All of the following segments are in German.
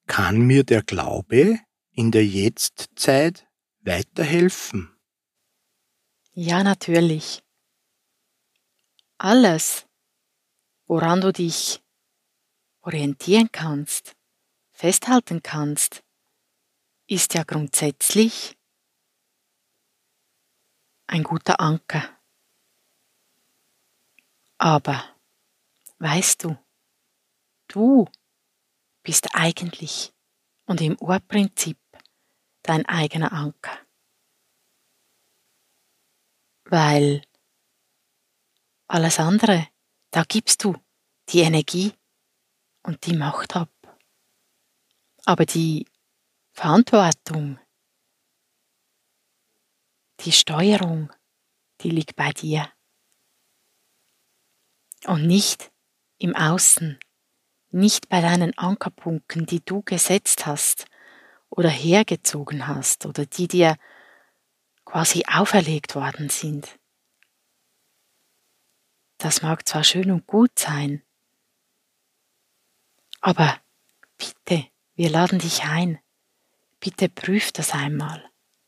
Kann mir der Glaube in der Jetztzeit weiterhelfen? Ja, natürlich. Alles, woran du dich orientieren kannst, festhalten kannst, ist ja grundsätzlich ein guter Anker. Aber weißt du bist eigentlich und im Urprinzip dein eigener Anker. Weil alles andere, da gibst du die Energie und die Macht ab. Aber die Verantwortung, die Steuerung, die liegt bei dir. Und nicht im Außen, nicht bei deinen Ankerpunkten, die du gesetzt hast oder hergezogen hast oder die dir quasi auferlegt worden sind. Das mag zwar schön und gut sein, aber bitte, wir laden dich ein, bitte prüf das einmal.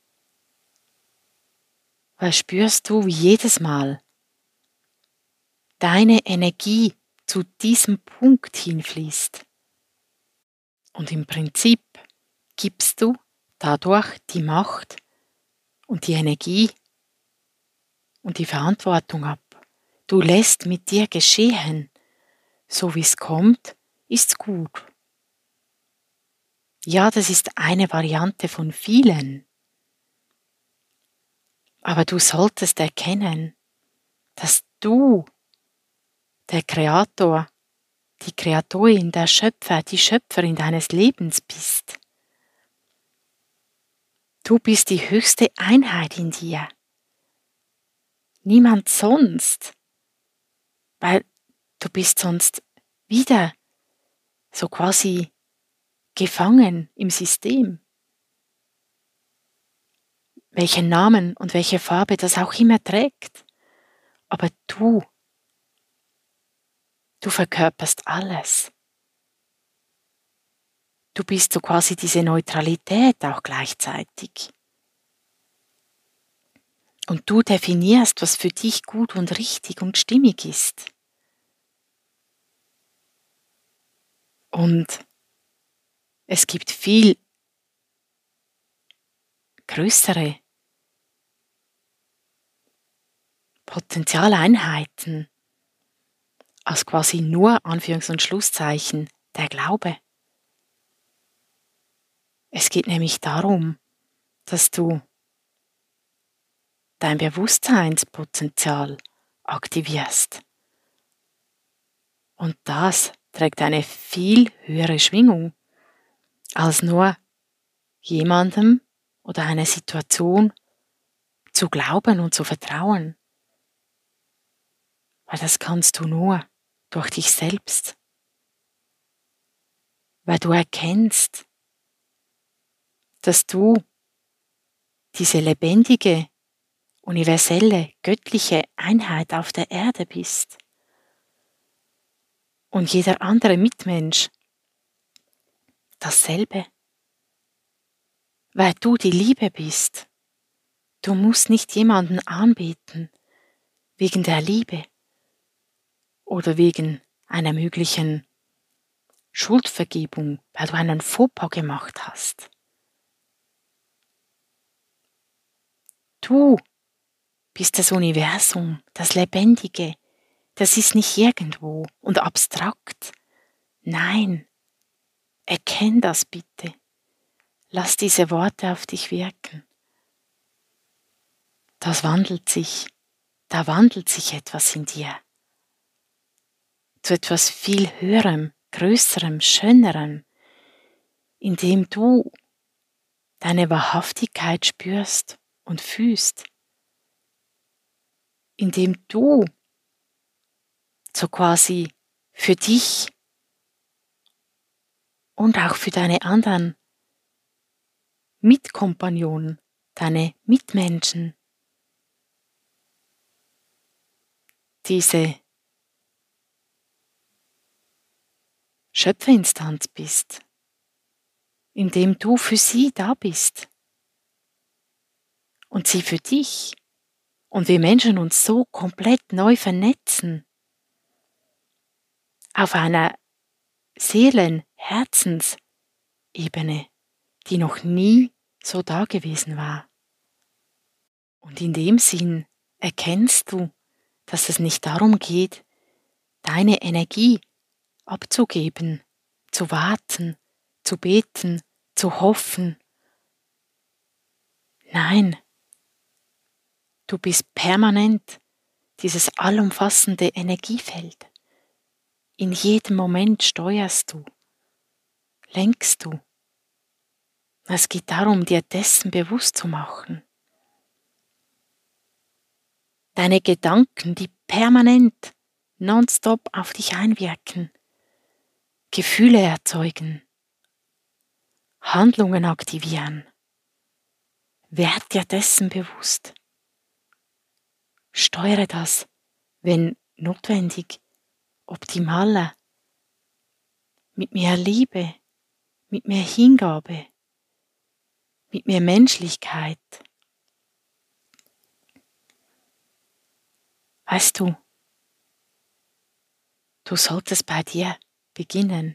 Weil spürst du, wie jedes Mal deine Energie zu diesem Punkt hinfließt. Und im Prinzip gibst du dadurch die Macht und die Energie und die Verantwortung ab. Du lässt mit dir geschehen. So wie es kommt, ist's gut. Ja, das ist eine Variante von vielen. Aber du solltest erkennen, dass du der Kreator, die Kreatorin, der Schöpfer, die Schöpferin deines Lebens bist. Du bist die höchste Einheit in dir. Niemand sonst. Weil du bist sonst wieder so quasi gefangen im System. Welchen Namen und welche Farbe das auch immer trägt. Aber du verkörperst alles. Du bist so quasi diese Neutralität auch gleichzeitig. Und du definierst, was für dich gut und richtig und stimmig ist. Und es gibt viel größere Potenzialeinheiten als quasi nur Anführungs- und Schlusszeichen der Glaube. Es geht nämlich darum, dass du dein Bewusstseinspotenzial aktivierst. Und das trägt eine viel höhere Schwingung, als nur jemandem oder einer Situation zu glauben und zu vertrauen. Weil das kannst du nur durch dich selbst. Weil du erkennst, dass du diese lebendige, universelle, göttliche Einheit auf der Erde bist. Und jeder andere Mitmensch dasselbe. Weil du die Liebe bist. Du musst nicht jemanden anbeten wegen der Liebe oder wegen einer möglichen Schuldvergebung, weil du einen Fauxpas gemacht hast. Du bist das Universum, das Lebendige. Das ist nicht irgendwo und abstrakt. Nein, erkenn das bitte. Lass diese Worte auf dich wirken. Das wandelt sich. Da wandelt sich etwas in dir. Zu etwas viel Höherem, Größerem, Schönerem, in dem du deine Wahrhaftigkeit spürst und fühlst. In dem du so quasi für dich und auch für deine anderen Mitkompagnonen, deine Mitmenschen, diese Schöpferinstanz bist, indem du für sie da bist und sie für dich. Und wir Menschen uns so komplett neu vernetzen auf einer Seelen-Herzensebene, die noch nie so da gewesen war. Und in dem Sinn erkennst du, dass es nicht darum geht, deine Energie abzugeben, zu warten, zu beten, zu hoffen. Nein, du bist permanent dieses allumfassende Energiefeld. In jedem Moment steuerst du, lenkst du. Es geht darum, dir dessen bewusst zu machen. Deine Gedanken, die permanent, nonstop auf dich einwirken, Gefühle erzeugen, Handlungen aktivieren. Werd dir dessen bewusst. Steuere das, wenn notwendig, optimaler, mit mehr Liebe, mit mehr Hingabe, mit mehr Menschlichkeit. Weißt du, du solltest bei dir beginnen,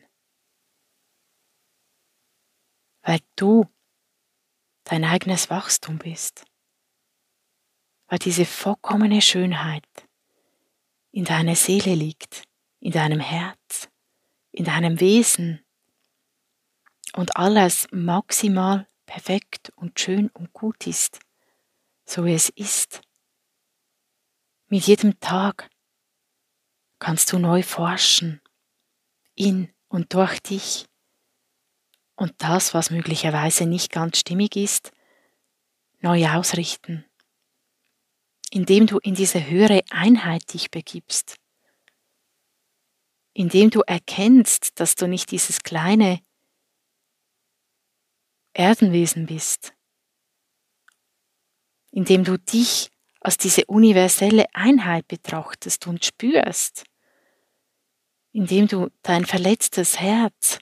weil du dein eigenes Wachstum bist, weil diese vollkommene Schönheit in deiner Seele liegt, in deinem Herz, in deinem Wesen und alles maximal perfekt und schön und gut ist, so wie es ist. Mit jedem Tag kannst du neu forschen, in und durch dich, und das, was möglicherweise nicht ganz stimmig ist, neu ausrichten, indem du in diese höhere Einheit dich begibst, indem du erkennst, dass du nicht dieses kleine Erdenwesen bist, indem du dich als diese universelle Einheit betrachtest und spürst, indem du dein verletztes Herz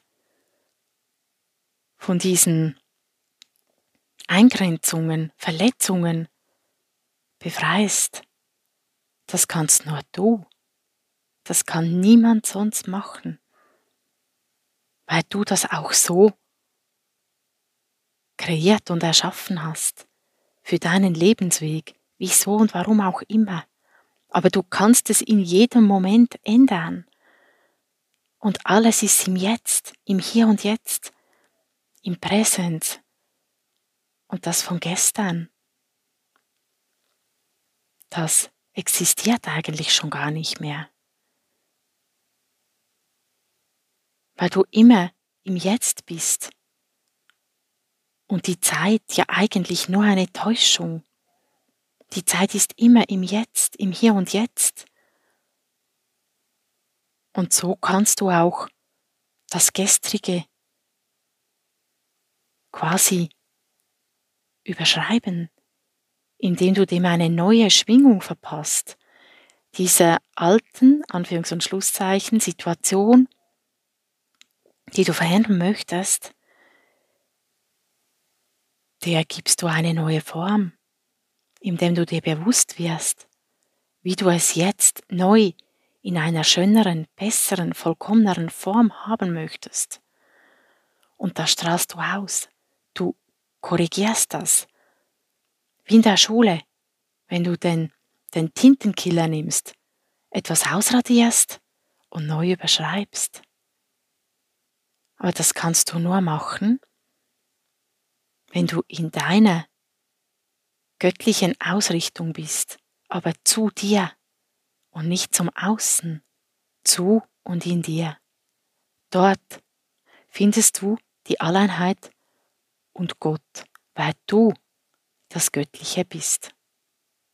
von diesen Eingrenzungen, Verletzungen befreist. Das kannst nur du. Das kann niemand sonst machen, weil du das auch so kreiert und erschaffen hast für deinen Lebensweg, wieso und warum auch immer. Aber du kannst es in jedem Moment ändern. Und alles ist im Jetzt, im Hier und Jetzt, im Präsens. Und das von gestern, das existiert eigentlich schon gar nicht mehr. Weil du immer im Jetzt bist. Und die Zeit ja eigentlich nur eine Täuschung. Die Zeit ist immer im Jetzt, im Hier und Jetzt. Und so kannst du auch das Gestrige quasi überschreiben, indem du dem eine neue Schwingung verpasst. Dieser alten, Anführungs- und Schlusszeichen, Situation, die du verändern möchtest, der gibst du eine neue Form, indem du dir bewusst wirst, wie du es jetzt neu in einer schöneren, besseren, vollkommeneren Form haben möchtest. Und das strahlst du aus. Du korrigierst das. Wie in der Schule, wenn du den Tintenkiller nimmst, etwas ausradierst und neu überschreibst. Aber das kannst du nur machen, wenn du in deiner göttlichen Ausrichtung bist, aber zu dir und nicht zum Außen, zu und in dir. Dort findest du die Alleinheit und Gott, weil du das Göttliche bist.